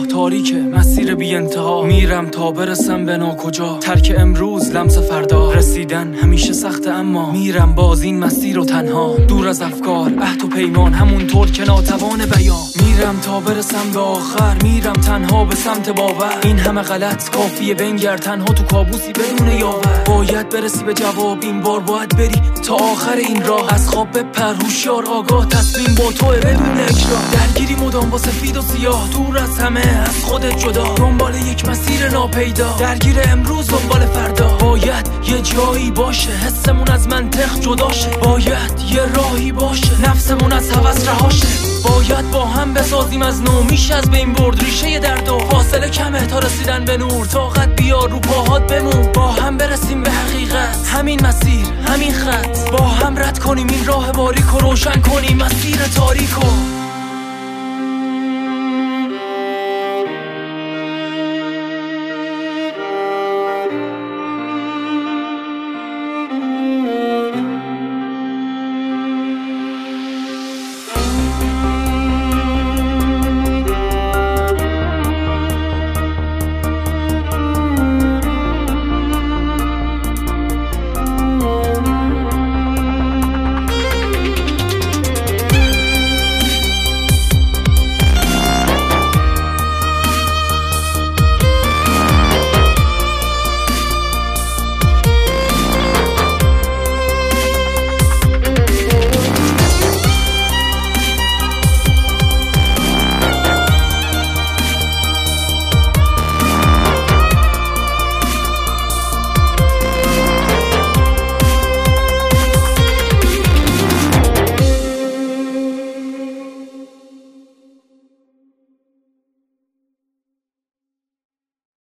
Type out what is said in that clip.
راه تاریکه، مسیر بی انتها، میرم تا برسم به ناکجا. ترک امروز لمس فردا، رسیدن همیشه سخته اما میرم باز این مسیر رو تنها. دور از افکار، عهد و پیمان، همونطور که ناتوان بیان. میرم تا برسم به آخر، میرم تنها به سمت باور. این همه غلط کافیه بنگر، تنها تو کابوسی بدون یاور. باید برسی به جواب، این بار باید بری تا آخر این راه. از خواب بپر، هوشیار آگاه، تصمیم با توه بدون اکراه. درگیری مدام با سفید و سیاه، دور از همه از خودت جدا. دنبال یک مسیر ناپیدا، درگیر امروز دنبال فردا. باید یه جایی باشه حسمون از منطق جدا شه. باید یه راهی باشه نفسمون از هوس رهاشه. باید با هم بسازیم از نو، میشه از بین برد ریشه درد و فاصله کمه تا رسیدن به نور. طاقت بیار رو پاهات بمون، با هم برسیم به حقیقت. همین مسیر، همین خط، با هم رد کنیم این راه باریک و روشن کنیم مسیر تاریکو.